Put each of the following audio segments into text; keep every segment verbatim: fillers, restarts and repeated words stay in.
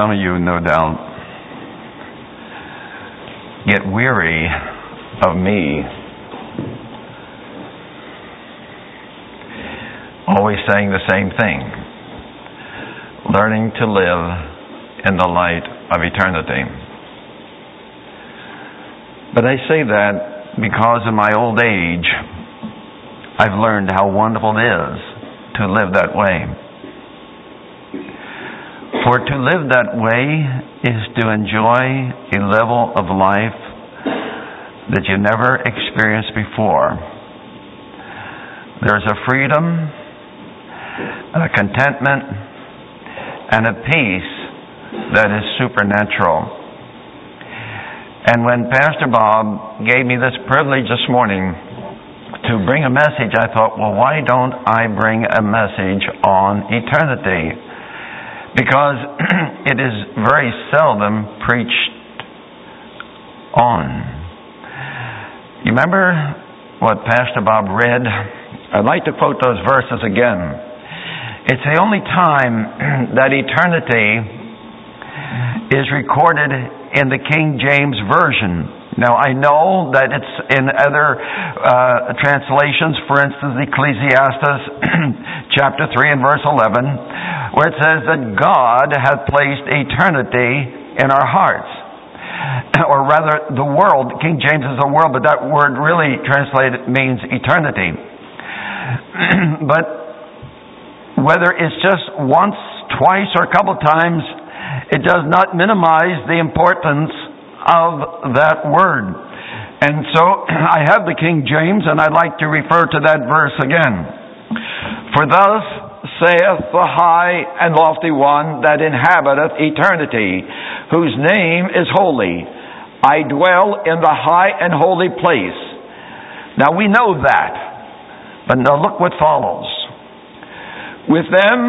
Some of you, no doubt, get weary of me always saying the same thing, learning to live in the light of eternity. But I say that because in my old age, I've learned how wonderful it is to live that way. For to live that way is to enjoy a level of life that you never experienced before. There's a freedom, a contentment, and a peace that is supernatural. And when Pastor Bob gave me this privilege this morning to bring a message, I thought, well, why don't I bring a message on eternity? Because it is very seldom preached on. You remember what Pastor Bob read? I'd like to quote those verses again. It's the only time that eternity is recorded in the King James Version. Now, I know that it's in other uh, translations, for instance, Ecclesiastes chapter three and verse eleven, where it says that God hath placed eternity in our hearts. Or rather, the world, King James is the world, but that word really translated means eternity. But whether it's just once, twice, or a couple times, it does not minimize the importance of that word. And so I have the King James, and I'd like to refer to that verse again. For thus saith the high and lofty one that inhabiteth eternity, whose name is holy. I dwell in the high and holy place. Now we know that, but now look what follows. With them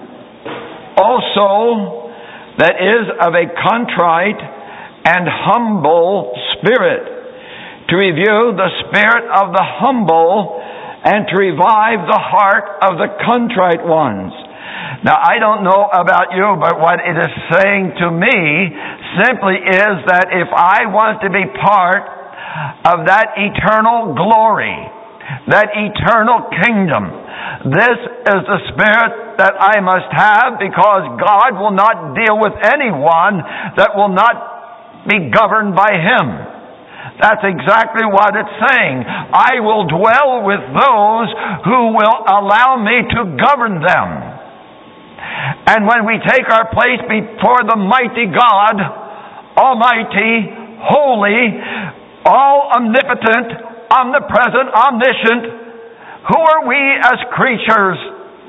also that is of a contrite and humble spirit, to review the spirit of the humble and to revive the heart of the contrite ones. Now, I don't know about you, but what it is saying to me simply is that if I want to be part of that eternal glory, that eternal kingdom, this is the spirit that I must have, because God will not deal with anyone that will not be governed by Him. That's exactly what it's saying. I will dwell with those who will allow me to govern them. And when we take our place before the mighty God, almighty, holy, all omnipotent, omnipresent, omniscient, who are we as creatures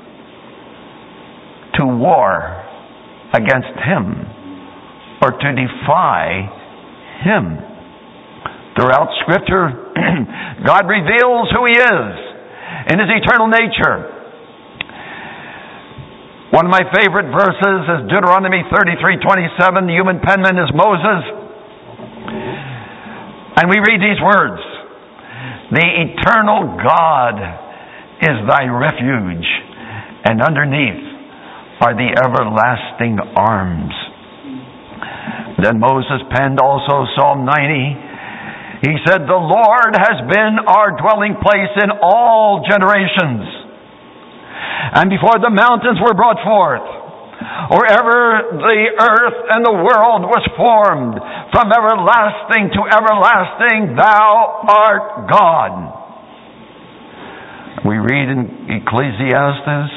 to war against Him or to defy Him? Throughout Scripture, God reveals who He is in His eternal nature. One of my favorite verses is Deuteronomy thirty-three twenty-seven. The human penman is Moses. And we read these words: the eternal God is thy refuge, and underneath are the everlasting arms. Then Moses penned also Psalm ninety. He said, the Lord has been our dwelling place in all generations. And before the mountains were brought forth, or ever the earth and the world was formed, from everlasting to everlasting, thou art God. We read in Ecclesiastes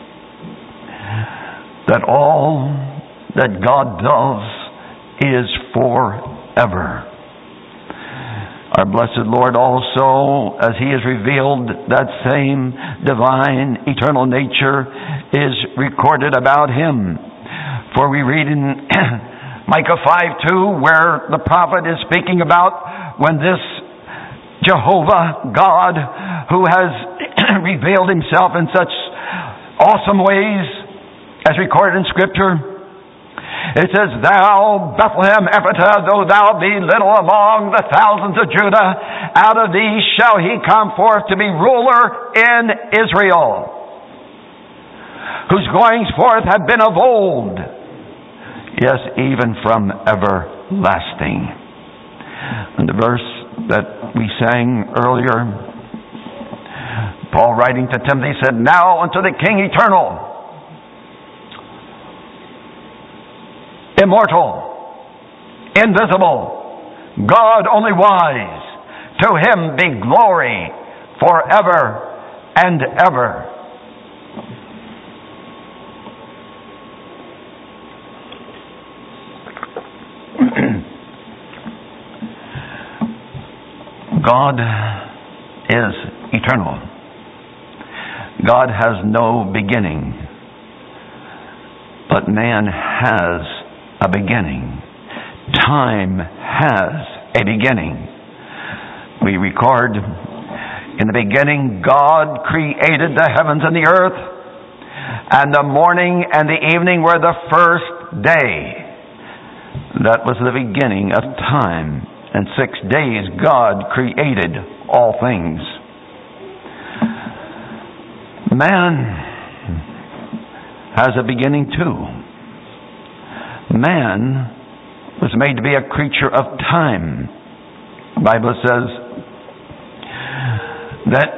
that all that God does is forever. Our blessed Lord also, as He has revealed that same divine, eternal nature, is recorded about Him. For we read in Micah five two, where the prophet is speaking about when this Jehovah God, who has revealed Himself in such awesome ways, as recorded in Scripture, it says, thou, Bethlehem Ephratah, though thou be little among the thousands of Judah, out of thee shall he come forth to be ruler in Israel, whose goings forth have been of old, Yes, even from everlasting. And the verse that we sang earlier, Paul writing to Timothy said, "Now unto the King eternal, immortal, invisible, God only wise, to him be glory forever and ever." God is eternal. God has no beginning, but man has a beginning. Time has a beginning. We record, in the beginning God created the heavens and the earth, and the morning and the evening were the first day. That was the beginning of time. In six days God created all things. Man has a beginning too. Man was made to be a creature of time. The Bible says that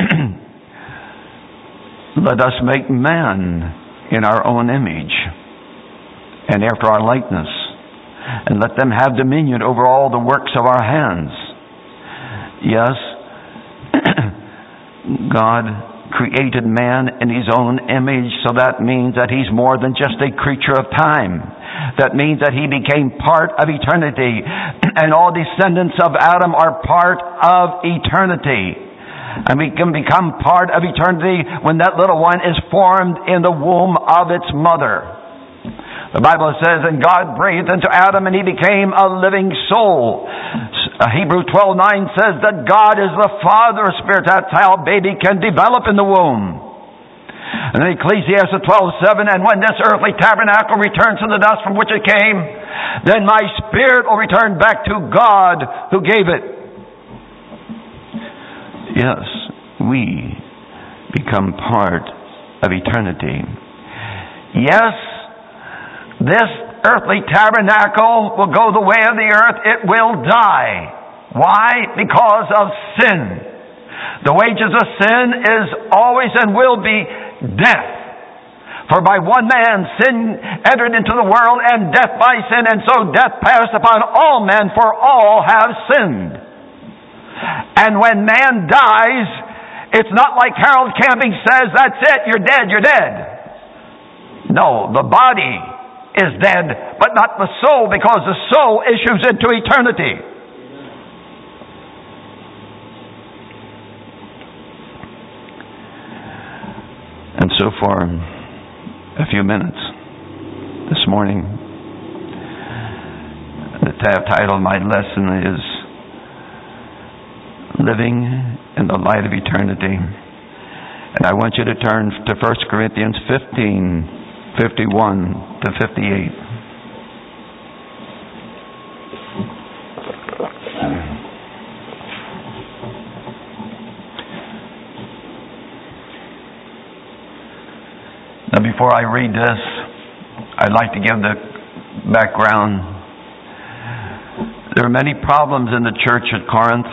let us make man in our own image and after our likeness, and let them have dominion over all the works of our hands. Yes, God created man in his own image, so that means that he's more than just a creature of time. That means that he became part of eternity, and all descendants of Adam are part of eternity. And we can become part of eternity when that little one is formed in the womb of its mother. The Bible says, and God breathed into Adam and he became a living soul. Hebrews twelve nine says that God is the Father of spirits. That's how a baby can develop in the womb. And then Ecclesiastes twelve seven, and when this earthly tabernacle returns to the dust from which it came, then my spirit will return back to God who gave it. Yes, we become part of eternity. Yes, this earthly tabernacle will go the way of the earth. It will die. Why? Because of sin. The wages of sin is always and will be death. For by one man sin entered into the world, and death by sin, and so death passed upon all men, for all have sinned. And when man dies, it's not like Harold Camping says, that's it, you're dead, you're dead. No, the body is dead, but not the soul, because the soul issues into eternity. And so for a few minutes this morning, the title of my lesson is Living in the Light of Eternity. And I want you to turn to First Corinthians fifteen, fifty-one to fifty-eight. Now, before I read this, I'd like to give the background. There are many problems in the church at Corinth,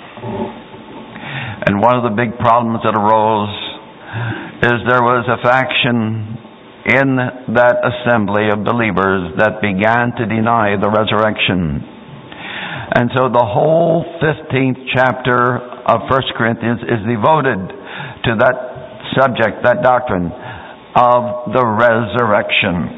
and one of the big problems that arose is there was a faction in that assembly of believers that began to deny the resurrection. And so the whole fifteenth chapter of First Corinthians is devoted to that subject, that doctrine of the resurrection.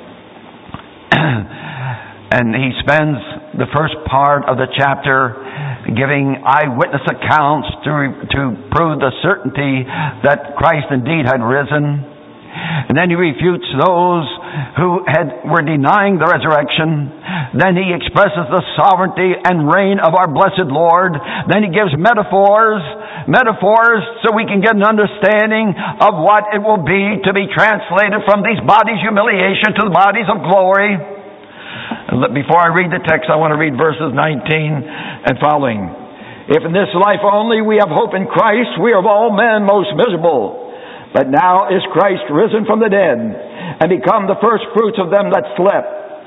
And he spends the first part of the chapter giving eyewitness accounts to, to prove the certainty that Christ indeed had risen. And then he refutes those who had were denying the resurrection. Then he expresses the sovereignty and reign of our blessed Lord. Then he gives metaphors, metaphors so we can get an understanding of what it will be to be translated from these bodies' humiliation to the bodies of glory. And before I read the text, I want to read verses nineteen and following. If in this life only we have hope in Christ, we are of all men most miserable. But now is Christ risen from the dead, and become the first fruits of them that slept.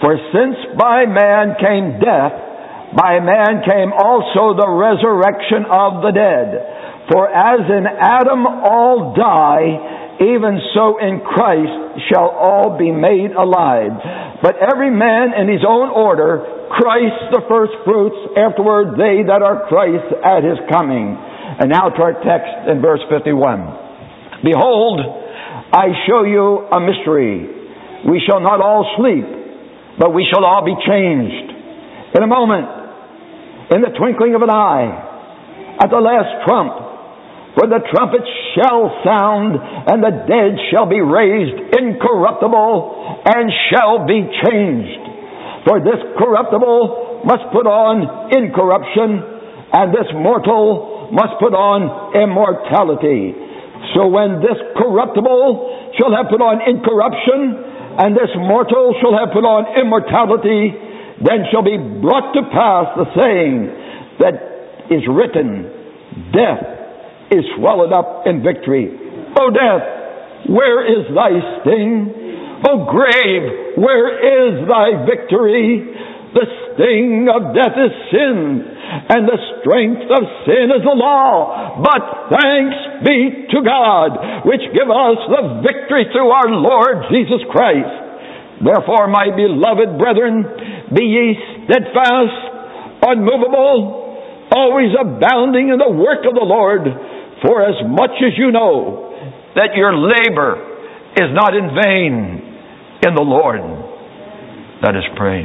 For since by man came death, by man came also the resurrection of the dead. For as in Adam all die, even so in Christ shall all be made alive. But every man in his own order, Christ the firstfruits, afterward they that are Christ at his coming. And now to our text in verse fifty-one. Behold, I show you a mystery. We shall not all sleep, but we shall all be changed. In a moment, in the twinkling of an eye, at the last trump, for the trumpet shall sound, and the dead shall be raised incorruptible, and shall be changed. For this corruptible must put on incorruption, and this mortal must put on immortality. So when this corruptible shall have put on incorruption, and this mortal shall have put on immortality, then shall be brought to pass the saying that is written, death is swallowed up in victory. O death, where is thy sting? O grave, where is thy victory? The sting of death is sin, and the strength of sin is the law. But thanks be to God, which give us the victory through our Lord Jesus Christ. Therefore, my beloved brethren, be ye steadfast, unmovable, always abounding in the work of the Lord, for as much as you know that your labor is not in vain in the Lord. Let us pray.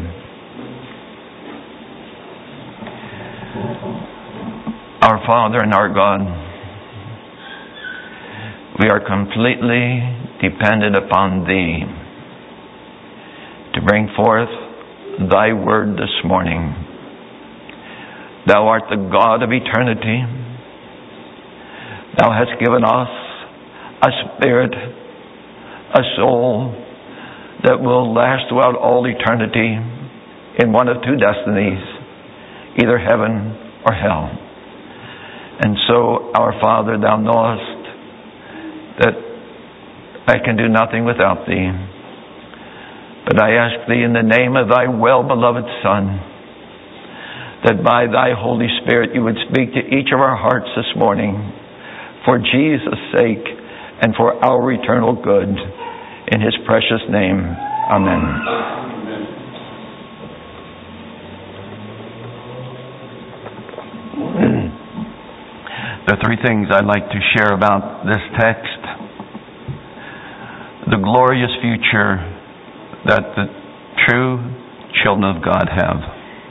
Our Father and our God, we are completely dependent upon Thee to bring forth Thy word this morning. Thou art the God of eternity. Thou hast given us a spirit, a soul that will last throughout all eternity in one of two destinies, either heaven or hell. And so, our Father, Thou knowest that I can do nothing without Thee. But I ask Thee in the name of Thy well-beloved Son, that by Thy Holy Spirit You would speak to each of our hearts this morning, for Jesus' sake and for our eternal good. In His precious name, Amen. There are three things I'd like to share about this text. The glorious future that the true children of God have.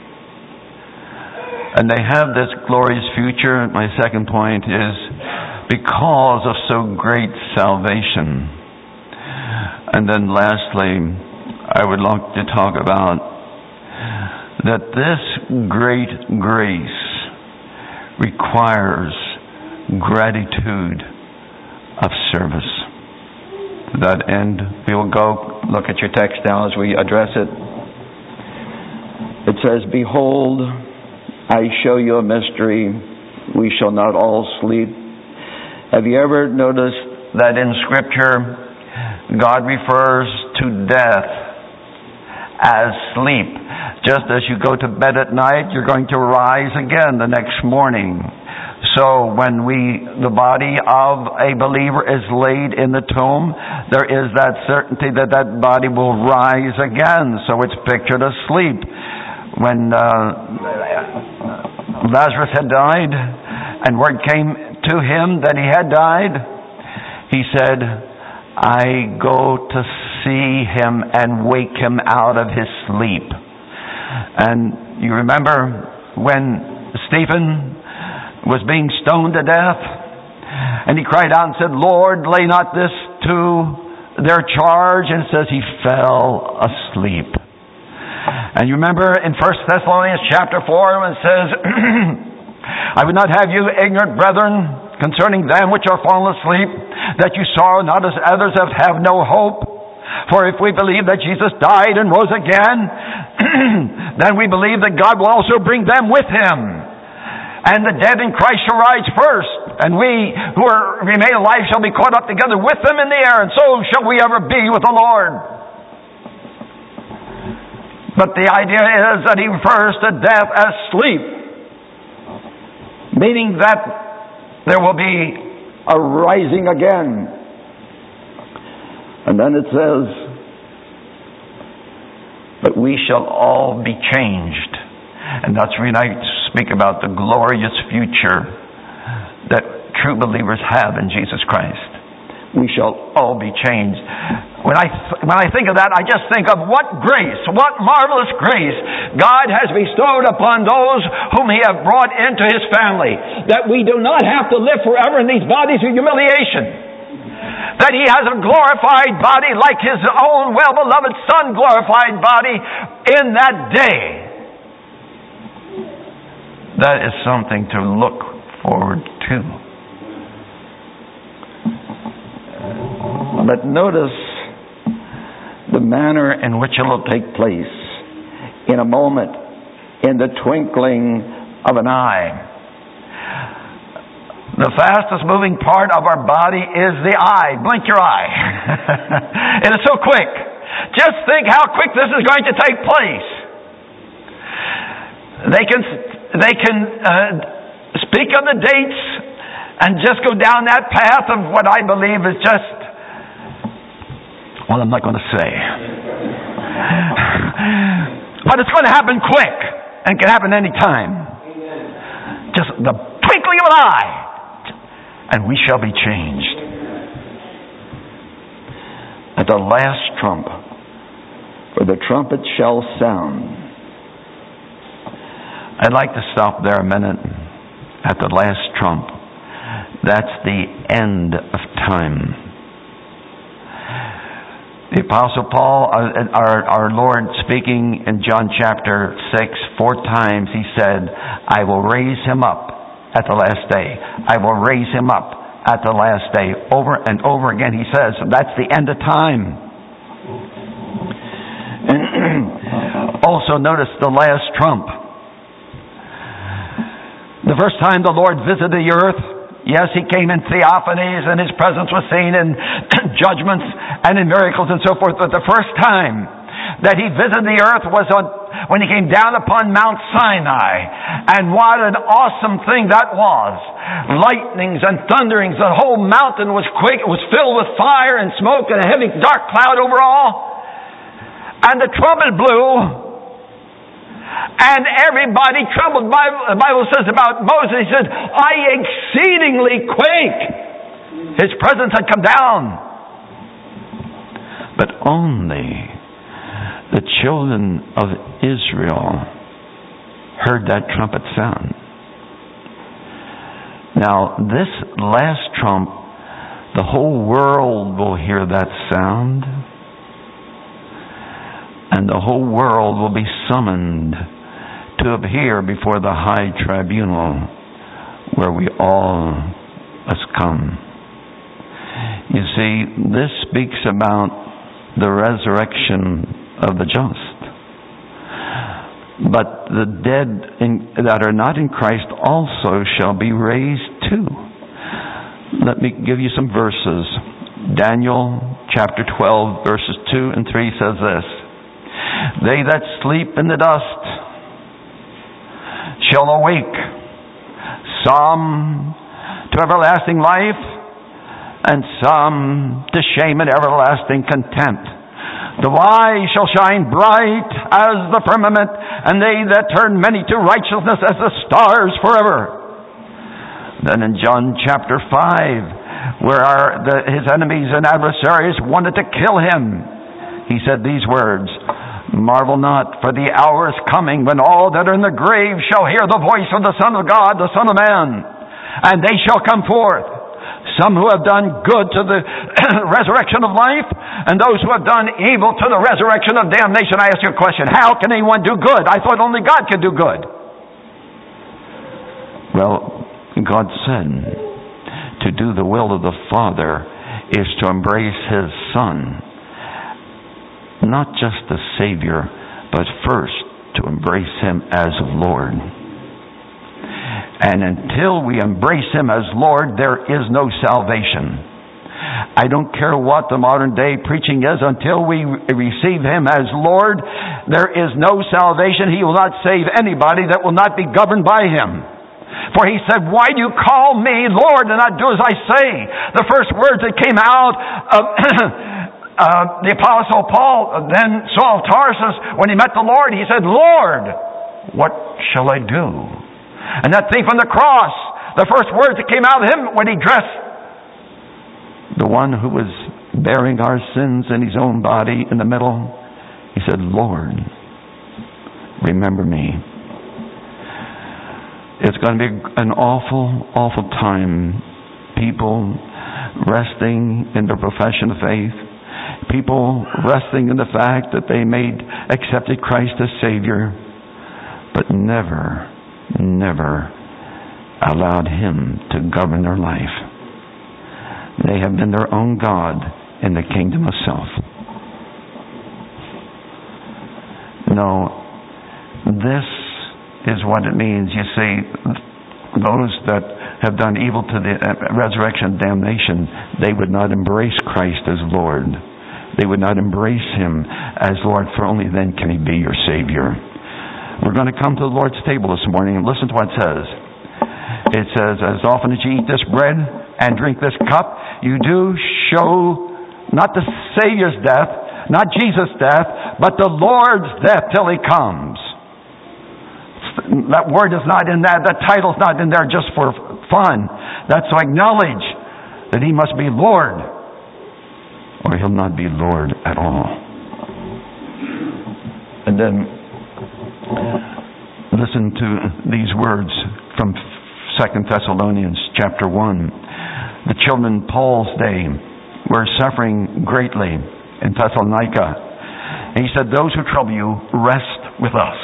And they have this glorious future. My second point is because of so great salvation. And then lastly, I would like to talk about that this great grace requires gratitude of service. To that end, we will go look at your text now as we address it. It says, Behold, I show you a mystery. We shall not all sleep. Have you ever noticed that in Scripture, God refers to death as sleep? Just as you go to bed at night, you're going to rise again the next morning. So when we, the body of a believer is laid in the tomb, there is that certainty that that body will rise again. So it's pictured as sleep. When uh, Lazarus had died and word came to him that he had died, he said, I go to see him and wake him out of his sleep. And you remember when Stephen was being stoned to death, and he cried out and said, Lord, lay not this to their charge. And it says he fell asleep. And you remember in First Thessalonians chapter four when it says, I would not have you ignorant, brethren, concerning them which are fallen asleep, that you sorrow not as others have, have no hope. For if we believe that Jesus died and rose again, then we believe that God will also bring them with Him. And the dead in Christ shall rise first, and we who are remain alive shall be caught up together with them in the air, and so shall we ever be with the Lord. But the idea is that he refers to death as sleep, meaning that there will be a rising again. And then it says, but we shall all be changed. And that's when I speak about the glorious future that true believers have in Jesus Christ. We shall all be changed. When I when I think of that, I just think of what grace, what marvelous grace God has bestowed upon those whom He has brought into His family. That we do not have to live forever in these bodies of humiliation. That He has a glorified body like His own well-beloved Son glorified body in that day. That is something to look forward to. But notice the manner in which it will take place. In a moment, in the twinkling of an eye. The fastest moving part of our body is the eye. Blink your eye. It is so quick. Just think how quick this is going to take place. They can they can uh, speak of the dates and just go down that path of what I believe is just, well, I'm not going to say. But it's going to happen quick, and it can happen any time. Just the twinkling of an eye, and we shall be changed. At the last trump, for the trumpet shall sound. I'd like to stop there a minute at the last trump. That's the end of time. The Apostle Paul, our, our Lord, speaking in John chapter six, four times he said, I will raise him up at the last day. I will raise him up at the last day. Over and over again he says, that's the end of time. And also notice the last trump. The first time the Lord visited the earth, yes, He came in theophanies and His presence was seen in judgments and in miracles and so forth. But the first time that He visited the earth was on, when He came down upon Mount Sinai. And what an awesome thing that was. Lightnings and thunderings. The whole mountain was quick. It was filled with fire and smoke and a heavy dark cloud over all. And the trumpet blew. And everybody trembled. The Bible says about Moses, he said, I exceedingly quake. His presence had come down. But only the children of Israel heard that trumpet sound. Now, this last trump, the whole world will hear that sound. And the whole world will be summoned to appear before the high tribunal where we all must come. You see, this speaks about the resurrection of the just. But the dead in, that are not in Christ also shall be raised too. Let me give you some verses. Daniel chapter twelve verses two and three says this. They that sleep in the dust shall awake, some to everlasting life, and some to shame and everlasting contempt. The wise shall shine bright as the firmament, and they that turn many to righteousness as the stars forever. Then in John chapter five, where our, the, his enemies and adversaries wanted to kill him, he said these words, marvel not, for the hour is coming when all that are in the grave shall hear the voice of the Son of God, the Son of Man, and they shall come forth. Some who have done good to the resurrection of life, and those who have done evil to the resurrection of damnation. I ask you a question. How can anyone do good? I thought only God could do good. Well, God said to do the will of the Father is to embrace His Son. Not just the Savior, but first to embrace Him as Lord. And until we embrace Him as Lord, there is no salvation. I don't care what the modern day preaching is, until we receive Him as Lord, there is no salvation. He will not save anybody that will not be governed by Him. For He said, why do you call me Lord and not do as I say? The first words that came out of uh, the Apostle Paul, then Saul of Tarsus, when he met the Lord, he said, Lord, what shall I do? And that thief on the cross, the first words that came out of him when he dressed the one who was bearing our sins in His own body in the middle, he said, Lord, remember me. It's going to be an awful, awful time. People resting in their profession of faith. People resting in the fact that they made accepted Christ as Savior, but never, never allowed Him to govern their life. They have been their own God in the kingdom of self. No, this is what it means. You see, those that have done evil to the resurrection and damnation, they would not embrace Christ as Lord. They would not embrace Him as Lord, for only then can He be your Savior. We're going to come to the Lord's table this morning and listen to what it says. It says, as often as you eat this bread and drink this cup, you do show not the Savior's death, not Jesus' death, but the Lord's death till He comes. That word is not in that. That title's not in there just for fun. That's to acknowledge that He must be Lord, or He'll not be Lord at all. And then listen to these words from Second Thessalonians chapter one. The children in Paul's day were suffering greatly in Thessalonica. And he said, those who trouble you, rest with us.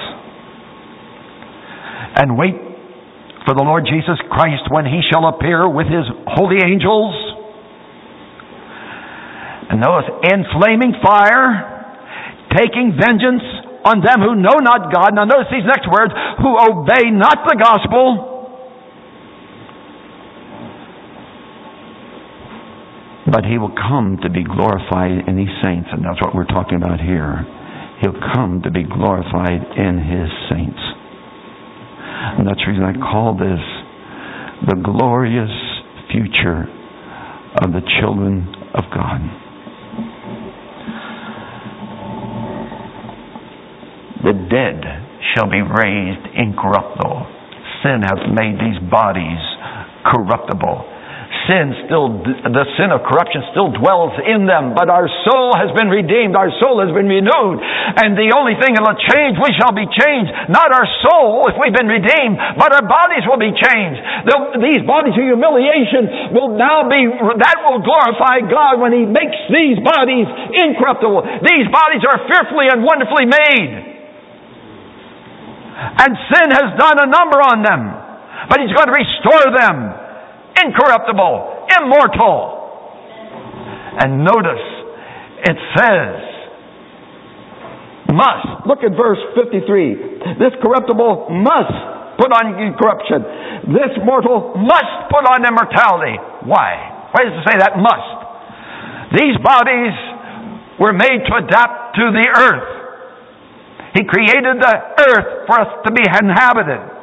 And wait for the Lord Jesus Christ when He shall appear with His holy angels. And notice, in flaming fire, taking vengeance on them who know not God. Now notice these next words, who obey not the gospel. But He will come to be glorified in His saints. And that's what we're talking about here. He'll come to be glorified in His saints. And that's the reason I call this the glorious future of the children of God. The dead shall be raised incorruptible. Sin hath made these bodies corruptible. Sin still, the sin of corruption still dwells in them, but our soul has been redeemed, our soul has been renewed, and the only thing that will change, we shall be changed, not our soul if we've been redeemed, but our bodies will be changed. The, these bodies of humiliation will now be, that will glorify God when He makes these bodies incorruptible. These bodies are fearfully and wonderfully made, and sin has done a number on them, but He's going to restore them incorruptible, immortal. And notice, it says, must. Look at verse fifty-three. This corruptible must put on incorruption. This mortal must put on immortality. Why? Why does it say that must? These bodies were made to adapt to the earth. He created the earth for us to be inhabited.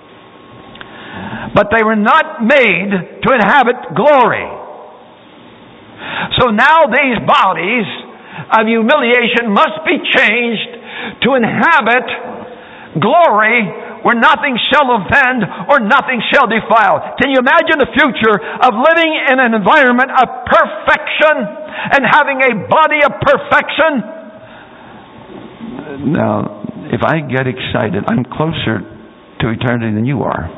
But they were not made to inhabit glory. So now these bodies of humiliation must be changed to inhabit glory where nothing shall offend or nothing shall defile. Can you imagine the future of living in an environment of perfection and having a body of perfection? Now, if I get excited, I'm closer to eternity than you are.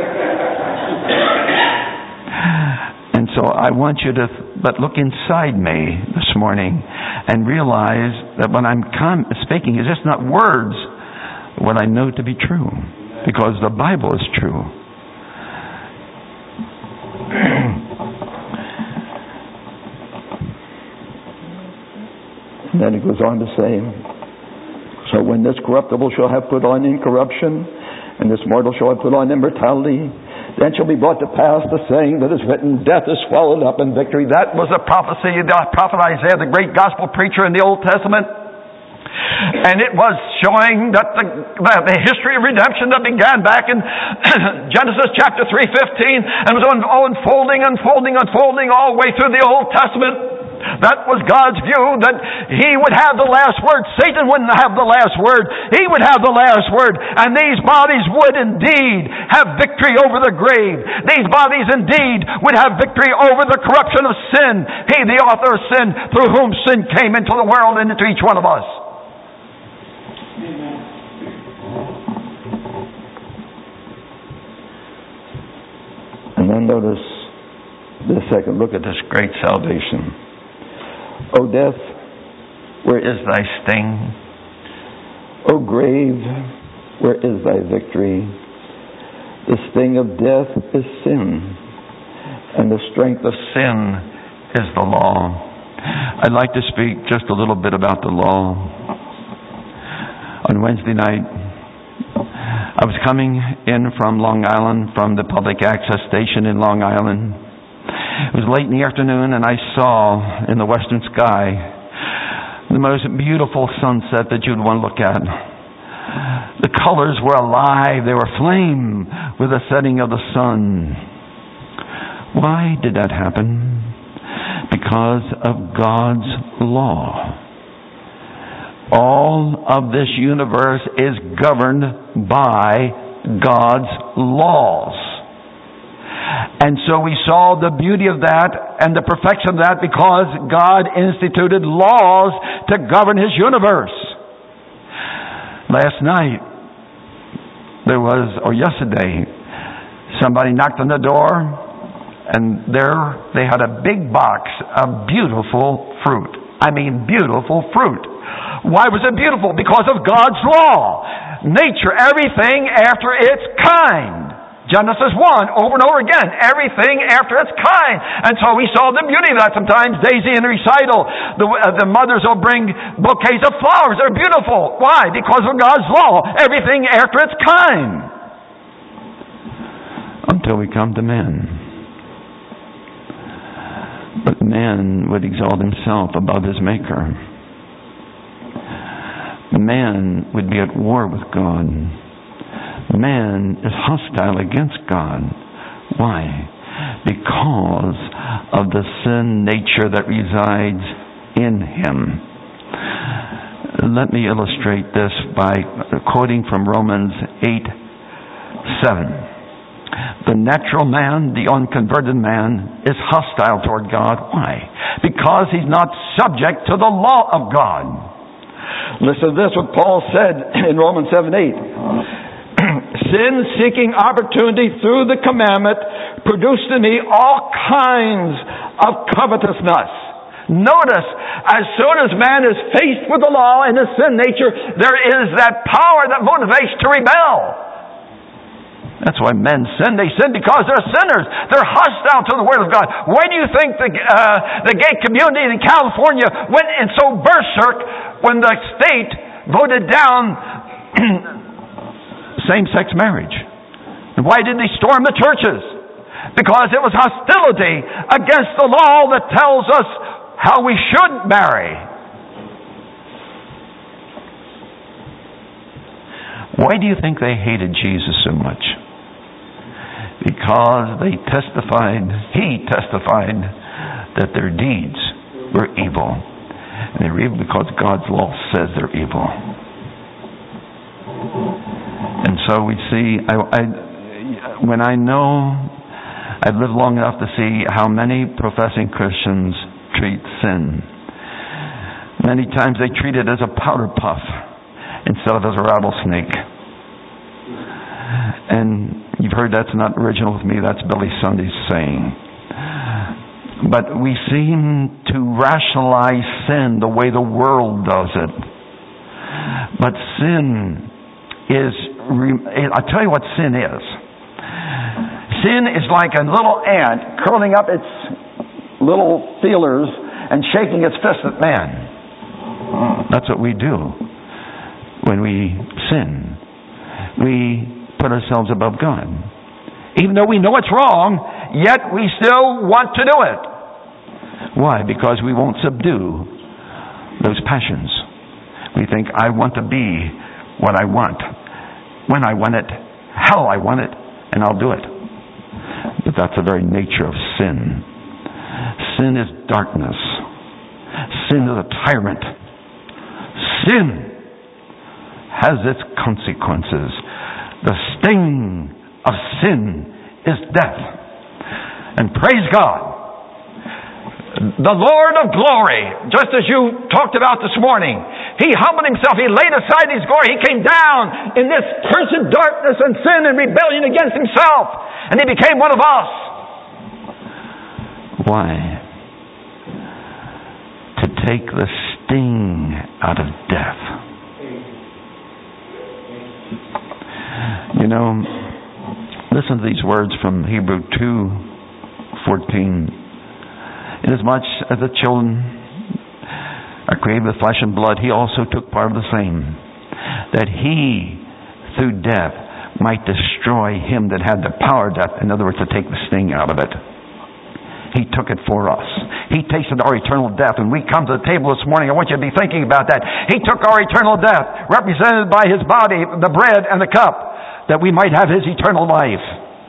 And so I want you to but look inside me this morning and realize that when I'm com- speaking, it's just not words, what I know to be true, because the Bible is true. And then it goes on to say, so when this corruptible shall have put on incorruption, and this mortal shall have put on immortality, Then shall be brought to pass the saying that is written, death is swallowed up in victory. That was a prophecy of the prophet Isaiah, the great gospel preacher in the Old Testament. And it was showing that the, that the history of redemption that began back in Genesis chapter three fifteen and was unfolding, unfolding, unfolding all the way through the Old Testament. That was God's view, that He would have the last word. Satan wouldn't have the last word. He would have the last word. And these bodies would indeed have victory over the grave. These bodies indeed would have victory over the corruption of sin. He, the author of sin, through whom sin came into the world and into each one of us. And then notice the second look at this great salvation. O death, where is thy sting? O grave, where is thy victory? The sting of death is sin, and the strength of sin is the law. I'd like to speak just a little bit about the law. On Wednesday night, I was coming in from Long Island, from the public access station in Long Island. It was late in the afternoon, and I saw in the western sky the most beautiful sunset that you'd want to look at. The colors were alive. They were aflame with the setting of the sun. Why did that happen? Because of God's law. All of this universe is governed by God's laws. And so we saw the beauty of that and the perfection of that because God instituted laws to govern His universe. Last night, there was, or yesterday, somebody knocked on the door, and there they had a big box of beautiful fruit. I mean, beautiful fruit. Why was it beautiful? Because of God's law. Nature, everything after its kind. Genesis one, over and over again, everything after its kind. And so we saw the beauty of that. Sometimes Daisy in the recital, the, uh, the mothers will bring bouquets of flowers. They're beautiful. Why? Because of God's law. Everything after its kind. Until we come to man. But man would exalt himself above his Maker. Man would be at war with God. Man is hostile against God. Why? Because of the sin nature that resides in him. Let me illustrate this by quoting from Romans eight seven. The natural man, the unconverted man, is hostile toward God. Why? Because he's not subject to the law of God. Listen to this, what Paul said in Romans seven eight. Sin seeking opportunity through the commandment produced in me all kinds of covetousness. Notice, as soon as man is faced with the law and his sin nature, there is that power that motivates to rebel. That's why men sin. They sin because they're sinners. They're hostile to the Word of God. Why do you think the uh, the gay community in California went in so berserk when the state voted down same-sex marriage? And why did they storm the churches? Because it was hostility against the law that tells us how we should marry. Why do you think they hated Jesus so much? Because they testified, he testified that their deeds were evil. And they're evil because God's law says they're evil. And so we see, I, I, when I know, I've lived long enough to see how many professing Christians treat sin. Many times they treat it as a powder puff instead of as a rattlesnake. And you've heard that's not original with me, that's Billy Sunday's saying. But we seem to rationalize sin the way the world does it. But sin is, I'll tell you what sin is. Sin is like a little ant curling up its little feelers and shaking its fist at man. That's what we do when we sin. We put ourselves above God. Even though we know it's wrong, yet we still want to do it. Why? Because we won't subdue those passions. We think, I want to be what I want, when I want it, how I want it, and I'll do it. But that's the very nature of sin. Sin is darkness. Sin is a tyrant. Sin has its consequences. The sting of sin is death. And praise God, the Lord of glory, just as you talked about this morning, He humbled Himself. He laid aside His glory. He came down in this cursed darkness and sin and rebellion against Himself. And He became one of us. Why? To take the sting out of death. You know, listen to these words from Hebrews two fourteen. Inasmuch as the children are created with flesh and blood, He also took part of the same, that He, through death, might destroy him that had the power of death. In other words, to take the sting out of it. He took it for us. He tasted our eternal death. And we come to the table this morning, I want you to be thinking about that. He took our eternal death, represented by His body, the bread and the cup, that we might have His eternal life.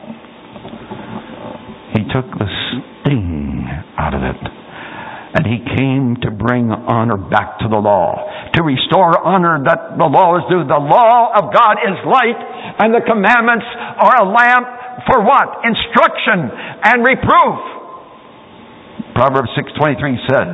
He took the sting out of it. And He came to bring honor back to the law, to restore honor that the law is due. The law of God is light, and the commandments are a lamp for what? Instruction and reproof. Proverbs six twenty-three says,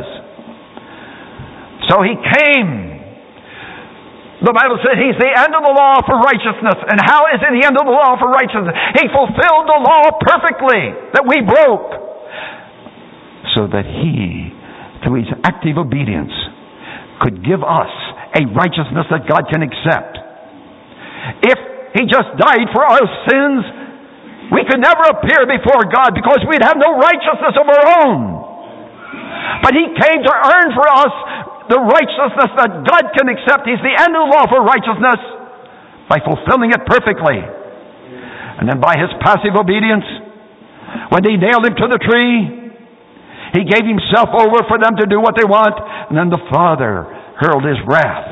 so He came. The Bible says He's the end of the law for righteousness. And how is He the end of the law for righteousness? He fulfilled the law perfectly that we broke, so that He, through His active obedience, could give us a righteousness that God can accept. If He just died for our sins, we could never appear before God because we'd have no righteousness of our own. But He came to earn for us the righteousness that God can accept. He's the end of the law for righteousness by fulfilling it perfectly. And then by His passive obedience, when they nailed Him to the tree, He gave Himself over for them to do what they want. And then the Father hurled His wrath,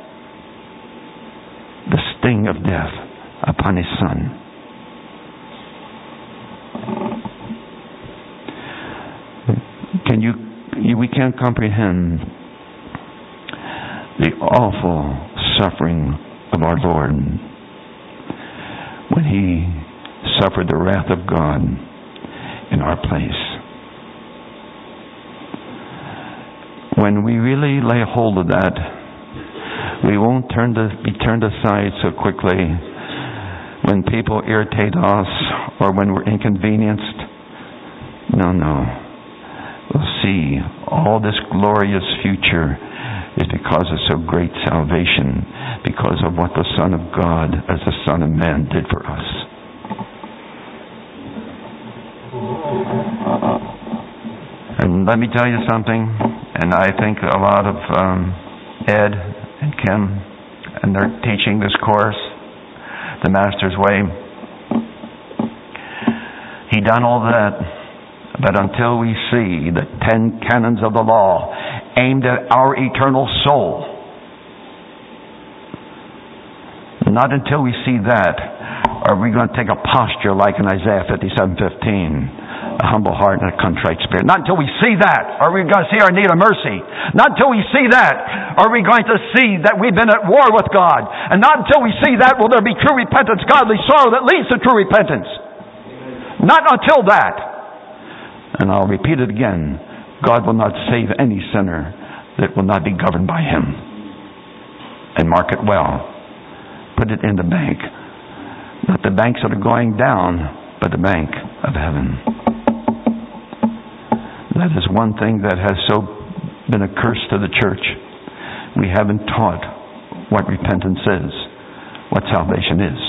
the sting of death, upon His Son. Can you, you we can't comprehend the awful suffering of our Lord when He suffered the wrath of God in our place. When we really lay hold of that, we won't turn to, be turned aside so quickly when people irritate us or when we're inconvenienced. No, no. We'll see all this glorious future is because of so great salvation, because of what the Son of God as the Son of Man did for us. And let me tell you something, and I think a lot of um, Ed and Kim, and they're teaching this course, The Master's Way. He done all that. But until we see the ten canons of the law aimed at our eternal soul, not until we see that are we going to take a posture like in Isaiah fifty-seven fifteen, a humble heart and a contrite spirit. Not until we see that are we going to see our need of mercy. Not until we see that are we going to see that we've been at war with God. And not until we see that will there be true repentance, godly sorrow that leads to true repentance. Not until that. And I'll repeat it again. God will not save any sinner that will not be governed by Him. And mark it well. Put it in the bank. Not the banks that are going down, but the bank of heaven. That is one thing that has so been a curse to the church. We haven't taught what repentance is, what salvation is.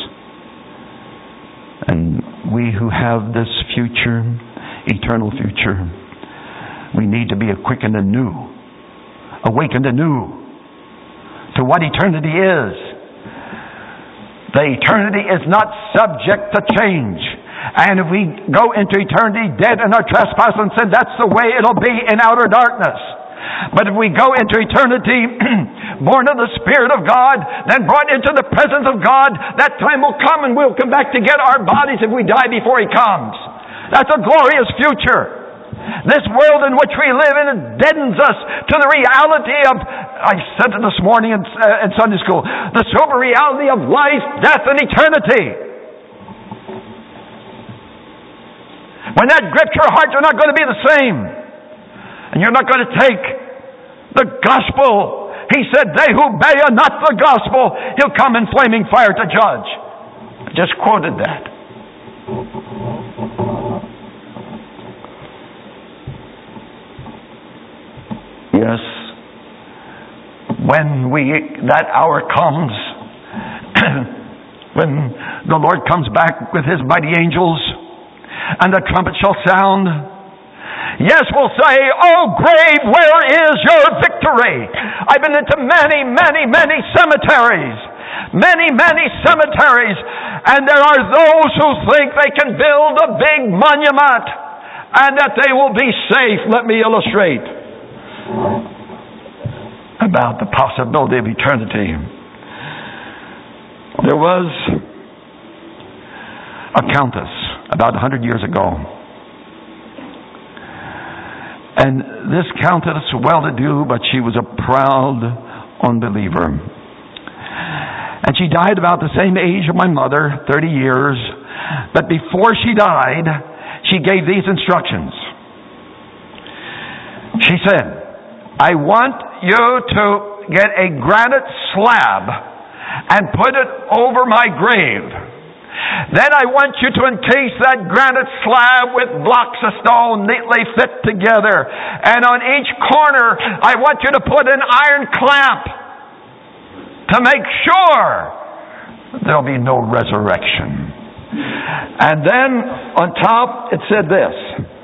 And we who have this future, eternal future, we need to be quickened anew, awakened anew to what eternity is. The eternity is not subject to change. And if we go into eternity dead in our trespass and sin, that's the way it'll be in outer darkness. But if we go into eternity born of the Spirit of God, then brought into the presence of God, that time will come and we'll come back to get our bodies if we die before He comes. That's a glorious future. This world in which we live in, it deadens us to the reality of, I said it this morning in, uh, in Sunday school, the sober reality of life, death, and eternity. When that grips your heart, you're not going to be the same. And you're not going to take the gospel. He said, they who obey not the gospel, He'll come in flaming fire to judge. I just quoted that. Yes, when we that hour comes, when the Lord comes back with His mighty angels, and the trumpet shall sound, yes, we'll say, oh grave, where is your victory? I've been into many, many, many cemeteries, many, many cemeteries, and there are those who think they can build a big monument, and that they will be safe. Let me illustrate about the possibility of eternity. There was a countess about a hundred years ago, and this countess, well-to-do, but she was a proud unbeliever, and she died about the same age of my mother, thirty years. But before she died, she gave these instructions. She said, I want you to get a granite slab and put it over my grave. Then I want you to encase that granite slab with blocks of stone neatly fit together. And on each corner, I want you to put an iron clamp to make sure there'll be no resurrection. And then on top, it said this.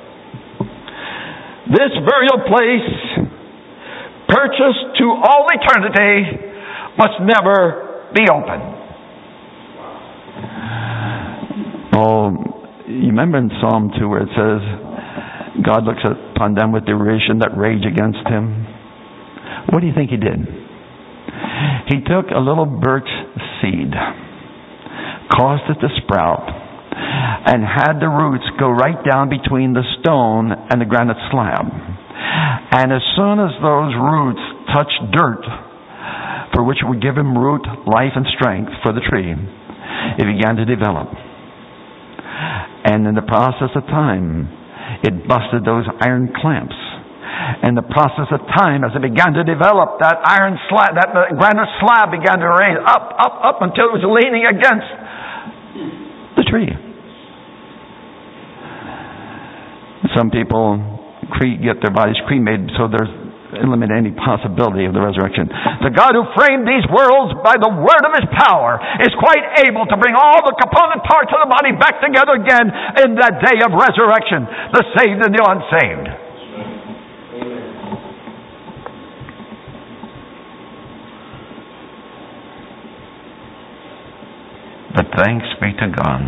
This burial place, purchased to all eternity, must never be open. Oh, you remember in Psalm two where it says, God looks upon them with derision that rage against Him? What do you think He did? He took a little birch seed, caused it to sprout, and had the roots go right down between the stone and the granite slab. And as soon as those roots touched dirt, for which would give him root, life, and strength for the tree, it began to develop. And in the process of time, it busted those iron clamps. In the process of time, as it began to develop, that iron slab, that granite slab began to raise up, up, up until it was leaning against the tree. Some people cre- get their bodies cremated so there's eliminate any possibility of the resurrection. The God who framed these worlds by the word of His power is quite able to bring all the component parts of the body back together again in that day of resurrection, the saved and the unsaved. But thanks be to God,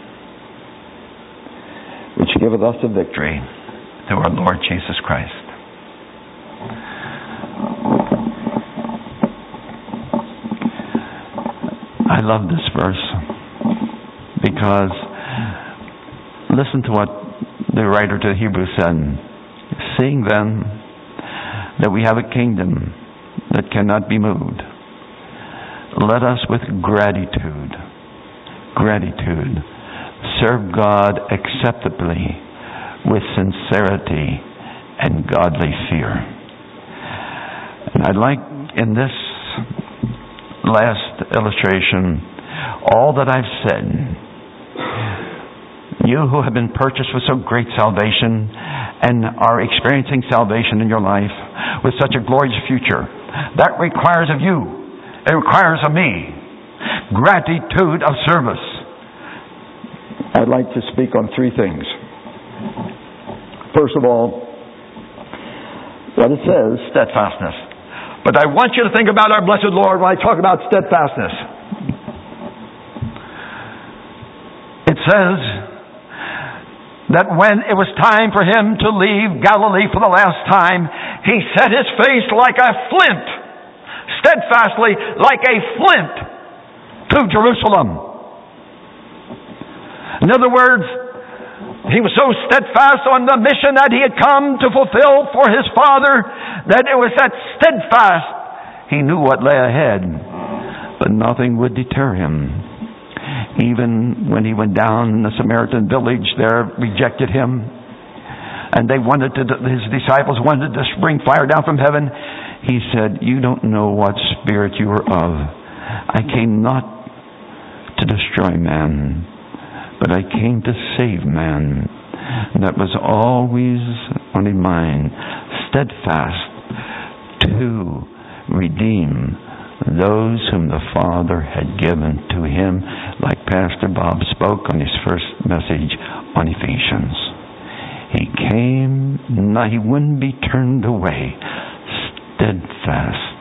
which giveth us the victory through our Lord Jesus Christ. I love this verse because listen to what the writer to the Hebrews said. Seeing then that we have a kingdom that cannot be moved, let us with gratitude, gratitude, serve God acceptably with sincerity and godly fear. And I'd like in this last illustration, all that I've said, you who have been purchased with so great salvation and are experiencing salvation in your life with such a glorious future, that requires of you, it requires of me, gratitude of service. I'd like to speak on three things. First of all, what it says, steadfastness. But I want you to think about our blessed Lord when I talk about steadfastness. It says that when it was time for him to leave Galilee for the last time, he set his face like a flint, steadfastly like a flint, to Jerusalem. In other words, he was so steadfast on the mission that he had come to fulfill for his Father that it was that steadfast. He knew what lay ahead, but nothing would deter him. Even when he went down in the Samaritan village, there rejected him, and they wanted to, his disciples wanted to bring fire down from heaven. He said, "You don't know what spirit you are of. I came not to destroy man, but I came to save man." And that was always on his mind, steadfast to redeem those whom the Father had given to him, like Pastor Bob spoke on his first message on Ephesians. He came, not, he wouldn't be turned away, steadfast.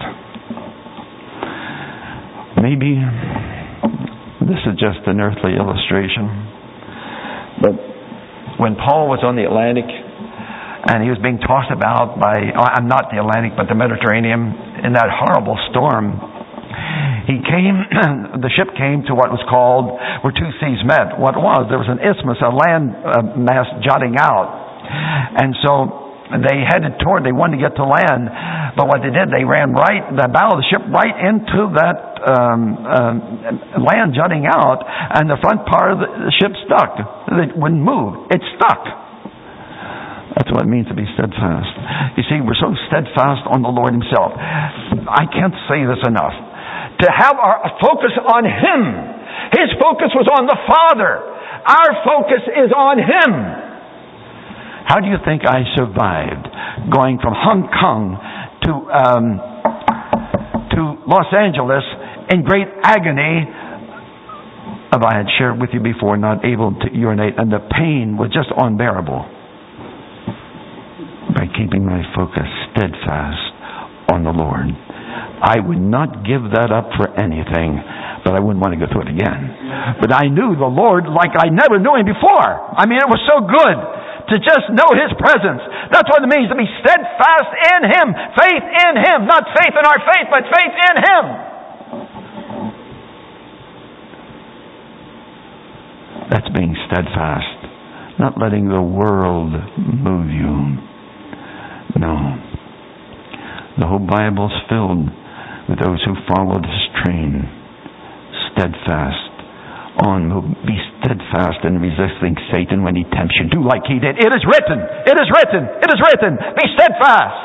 Maybe this is just an earthly illustration, but when Paul was on the Atlantic and he was being tossed about by, I'm not the Atlantic, but the Mediterranean, in that horrible storm, he came, the ship came to what was called, where two seas met. What it was, there was an isthmus, a land uh, mass jutting out. And so they headed toward, they wanted to get to land, but what they did, they ran right, the bow of the ship right into that um, uh, land jutting out, and the front part of the ship stuck. It wouldn't move. It stuck. That's what it means to be steadfast. You see, we're so steadfast on the Lord himself. I can't say this enough. To have our focus on him. His focus was on the Father. Our focus is on him. How do you think I survived going from Hong Kong to um, to Los Angeles in great agony? As I had shared with you before, not able to urinate, and the pain was just unbearable. By keeping my focus steadfast on the Lord. I would not give that up for anything, but I wouldn't want to go through it again. But I knew the Lord like I never knew him before. I mean, it was so good to just know his presence. That's what it means to be steadfast in him. Faith in him. Not faith in our faith, but faith in him. That's being steadfast. Not letting the world move you. No. The whole Bible's filled with those who followed his train. Steadfast. On, be steadfast in resisting Satan when he tempts you. Do like he did. It is written. It is written. It is written. Be steadfast.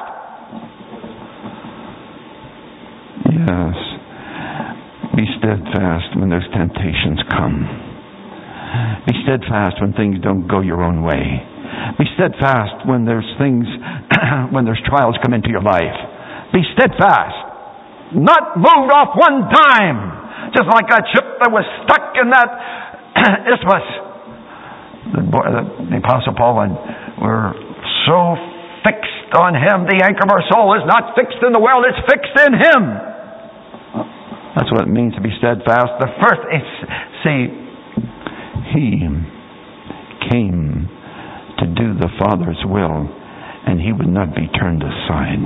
Yes. Be steadfast when those temptations come. Be steadfast when things don't go your own way. Be steadfast when there's things, when there's trials come into your life. Be steadfast. Not moved off one dime. Just like that ship that was stuck in that isthmus. The, the, the Apostle Paul and we're so fixed on him. The anchor of our soul is not fixed in the world. It's fixed in him. That's what it means to be steadfast. The first, it's, see, he came to do the Father's will, and he would not be turned aside.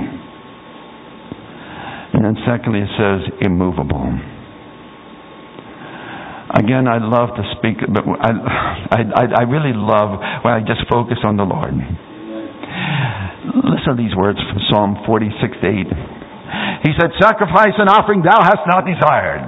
And then secondly it says immovable. Again, I love to speak, but I, I, I really love when I just focus on the Lord. Listen to these words from Psalm forty-six eight. He said, "Sacrifice and offering thou hast not desired.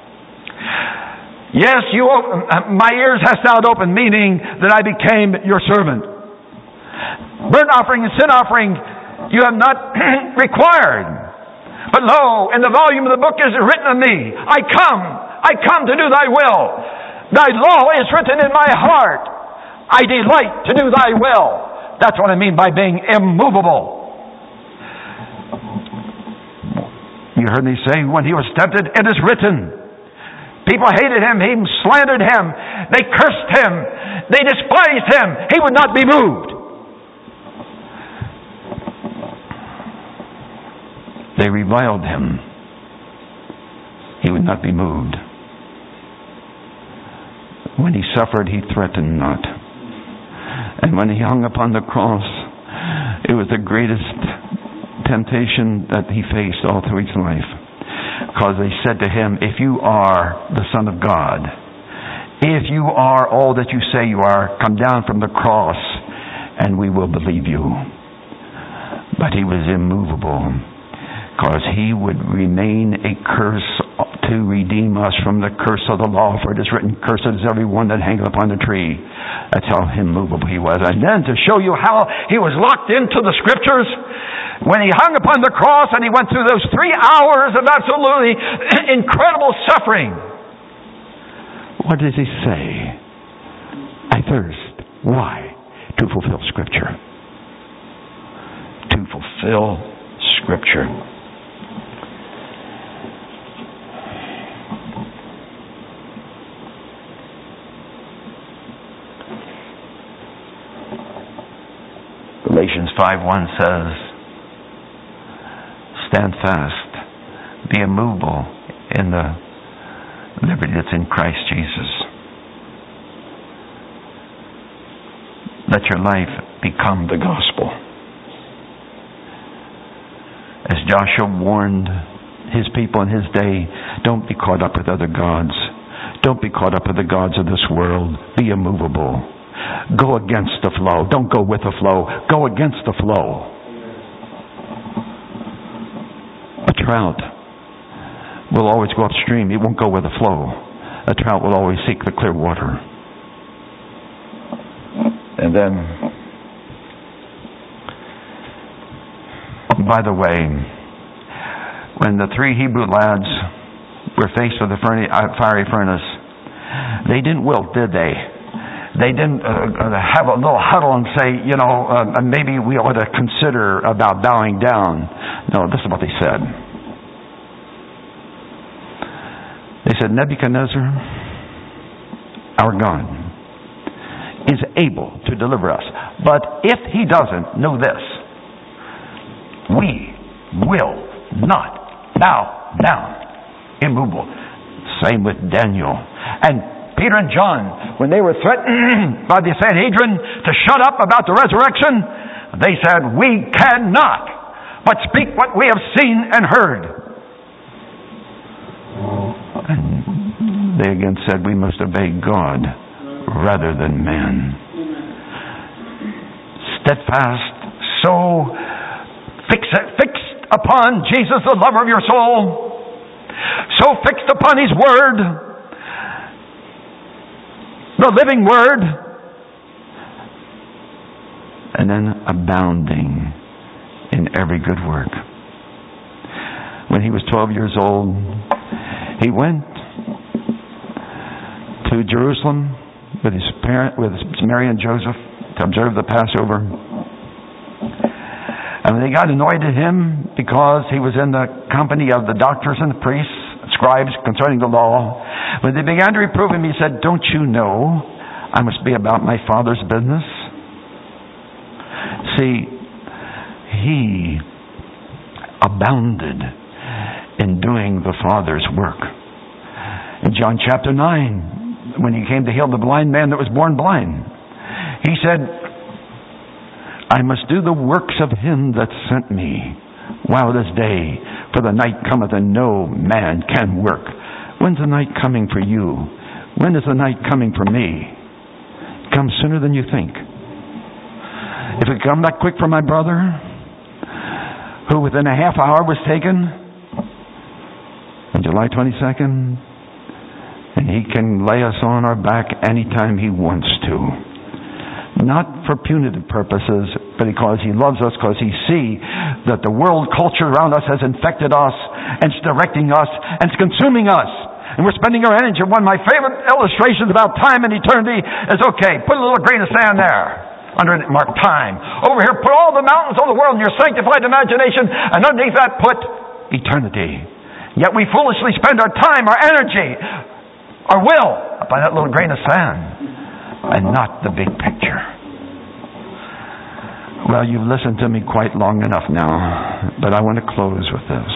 Yes, you open, my ears hast thou opened," meaning that I became your servant. "Burnt offering and sin offering you have not required. But lo, in the volume of the book is written of me, I come, I come to do thy will. Thy law is written in my heart. I delight to do thy will." That's what I mean by being immovable. You heard me say when he was tempted, it is written. People hated him. He slandered him. They cursed him. They despised him. He would not be moved. They reviled him. He would not be moved. When he suffered, he threatened not. And when he hung upon the cross, it was the greatest temptation that he faced all through his life. Because they said to him, if you are the Son of God, if you are all that you say you are, come down from the cross and we will believe you. But he was immovable, because he would remain a curse to redeem us from the curse of the law. For it is written, cursed is every one that hangeth upon the tree. That's how immovable he was. And then to show you how he was locked into the Scriptures, when he hung upon the cross and he went through those three hours of absolutely incredible suffering, what does he say? I thirst. Why? To fulfill Scripture. To fulfill Scripture. Galatians five one says, stand fast, be immovable in the liberty that's in Christ Jesus. Let your life become the gospel. As Joshua warned his people in his day, don't be caught up with other gods. Don't be caught up with the gods of this world. Be immovable. Go against the flow. Don't go with the flow. Go against the flow. A trout will always go upstream. It won't go with the flow. A trout will always seek the clear water. And then, by the way, when the three Hebrew lads were faced with the fiery furnace, they didn't wilt, did they? They didn't uh, have a little huddle and say, you know, uh, maybe we ought to consider about bowing down. No, this is what they said. They said, Nebuchadnezzar, our God, is able to deliver us. But if he doesn't, know this: we will not bow down. Immovable. Same with Daniel. And Peter and John, when they were threatened by the Sanhedrin to shut up about the resurrection, they said, we cannot but speak what we have seen and heard. And they again said, we must obey God rather than man. Steadfast, so fix, fixed upon Jesus, the lover of your soul, so fixed upon His Word, the living Word, and then abounding in every good work. When he was twelve years old, he went to Jerusalem with his parent, with Mary and Joseph, to observe the Passover. And they got annoyed at him because he was in the company of the doctors and the priests, scribes concerning the law. When they began to reprove him, he said, don't you know I must be about my Father's business? See, he abounded in doing the Father's work. In John chapter nine, when he came to heal the blind man that was born blind, he said, I must do the works of him that sent me while it is day, for the night cometh and no man can work. When's the night coming for you? When is the night coming for me? It comes sooner than you think. If it come that quick for my brother, who within a half hour was taken on July twenty-second, and he can lay us on our back anytime he wants to. Not for punitive purposes, but because he loves us, because he sees that the world culture around us has infected us, and it's directing us, and it's consuming us. And we're spending our energy. One of my favorite illustrations about time and eternity is, okay, put a little grain of sand there. Under it, mark time. Over here, put all the mountains of the world in your sanctified imagination, and underneath that put eternity. Yet we foolishly spend our time, our energy, our will by that little grain of sand, and not the big picture. Well, you've listened to me quite long enough now, but I want to close with this.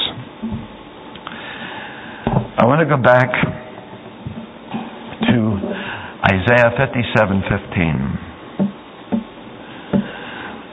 I want to go back to Isaiah fifty-seven fifteen.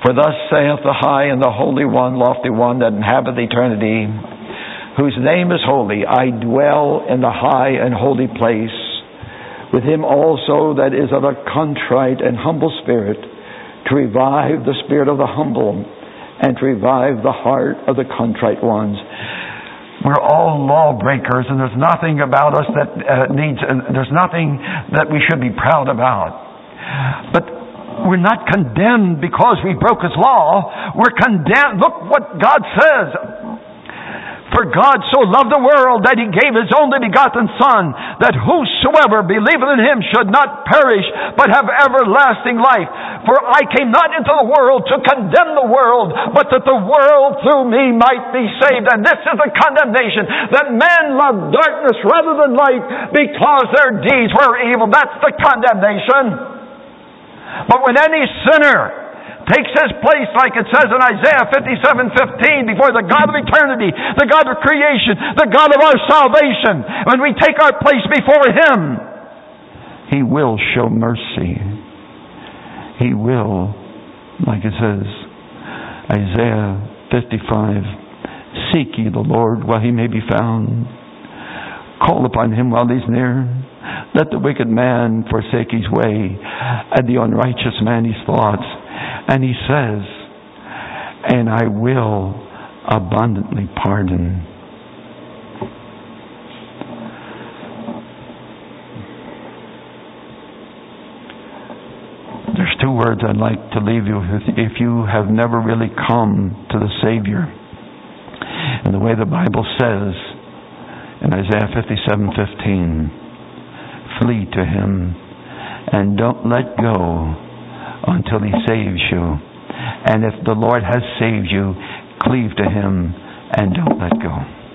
For thus saith the high and the holy one, lofty one, that inhabiteth eternity, whose name is holy. I dwell in the high and holy place, with him also that is of a contrite and humble spirit, to revive the spirit of the humble, and to revive the heart of the contrite ones. We're all lawbreakers, and there's nothing about us that uh, needs, uh, there's nothing that we should be proud about. But we're not condemned because we broke His law. We're condemned. Look what God says. For God so loved the world that He gave His only begotten Son, that whosoever believeth in Him should not perish, but have everlasting life. For I came not into the world to condemn the world, but that the world through me might be saved. And this is the condemnation, that men love darkness rather than light, because their deeds were evil. That's the condemnation. But when any sinner takes his place, like it says in Isaiah fifty-seven fifteen, before the God of eternity, the God of creation, the God of our salvation, when we take our place before Him, He will show mercy. He will, like it says, Isaiah fifty-five, seek ye the Lord while He may be found. Call upon Him while He's near. Let the wicked man forsake his way, and the unrighteous man his thoughts. And He says, and I will abundantly pardon. There's two words I'd like to leave you with. If you have never really come to the Savior, and the way the Bible says in Isaiah fifty-seven fifteen, flee to Him and don't let go until He saves you. And if the Lord has saved you, cleave to Him and don't let go.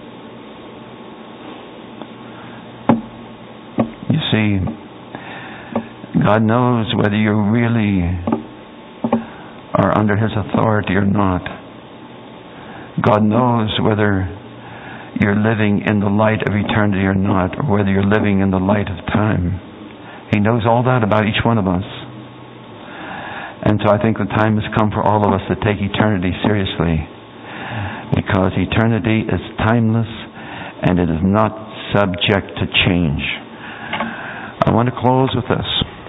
You see, God knows whether you really are under His authority or not. God knows whether you're living in the light of eternity or not, or whether you're living in the light of time. He knows all that about each one of us. And so I think the time has come for all of us to take eternity seriously, because eternity is timeless and it is not subject to change. I want to close with this.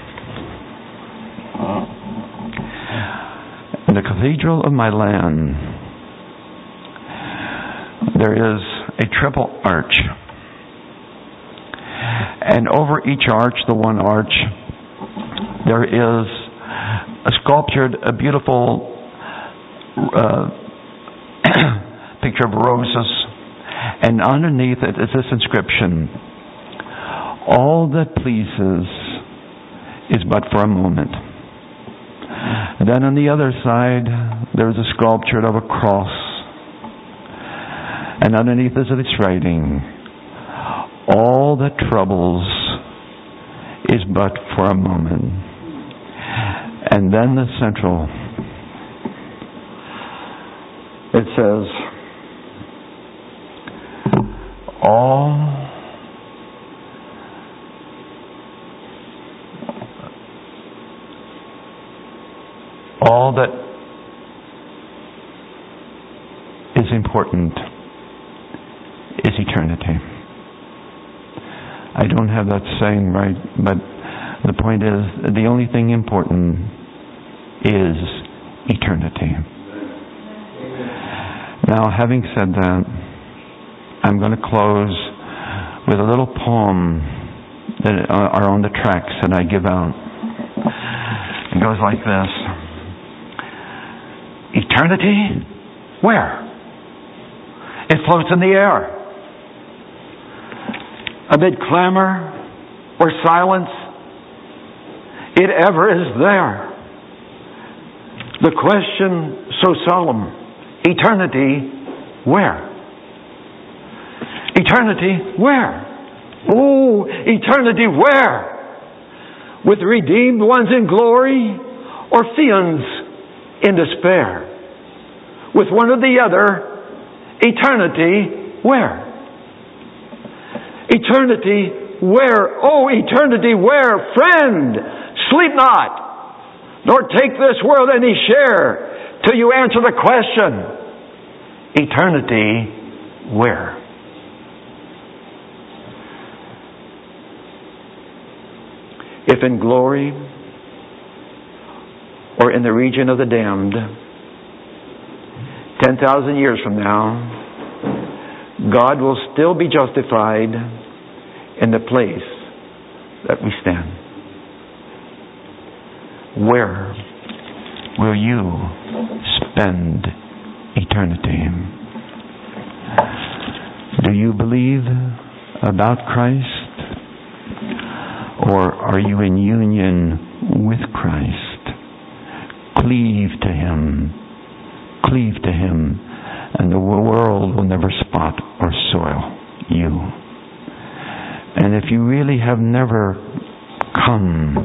In the cathedral of my land, there is a triple arch. And over each arch, the one arch, there is a sculptured, a beautiful uh, picture of roses. And underneath it is this inscription: all that pleases is but for a moment. And then on the other side, there is a sculpture of a cross. And underneath is this writing: all that troubles is but for a moment. And then the central, it says, all all that is important is eternity. I don't have that saying right, but the point is, the only thing important is eternity. Now, having said that, I'm going to close with a little poem that are on the tracts that I give out. It goes like this: eternity, where? It floats in the air. Amid clamor or silence, it ever is there. The question so solemn: eternity, where? Eternity, where? Oh, eternity, where? With redeemed ones in glory, or fiends in despair? With one or the other, eternity, where? Eternity, where? Oh, eternity, where? Friend, sleep not, nor take this world any share. till you answer the question, eternity where? If in glory or in the region of the damned, ten thousand years from now, God will still be justified in the place that we stand. Where will you spend eternity? Do you believe about Christ? Or are you in union with Christ? Cleave to Him. Cleave to Him, and the world will never spot or soil you. And if you really have never come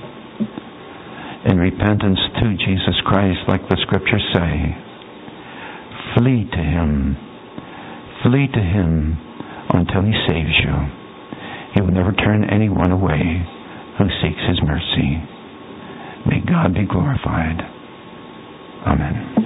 in repentance to Jesus Christ, like the Scriptures say, flee to Him. Flee to Him until He saves you. He will never turn anyone away who seeks His mercy. May God be glorified. Amen.